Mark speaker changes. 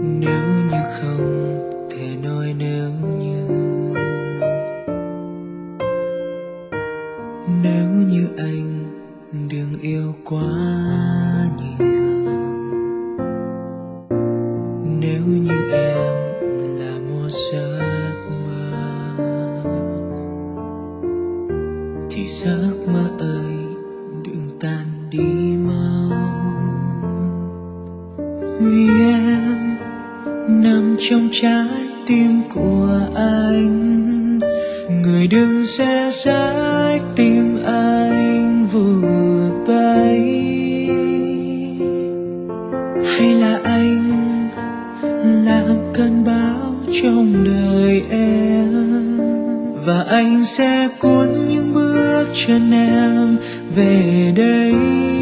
Speaker 1: Nếu như không thể nói nếu như anh đừng yêu quá nhiều. Nếu như em là một giấc mơ thì giấc mơ ơi đừng tan đi mau. Vì em nằm trong trái tim của anh, người đừng xé rách tim anh vụt bay. Hay là anh làm cơn bão trong đời em, và anh sẽ cuốn những bước chân em về đây.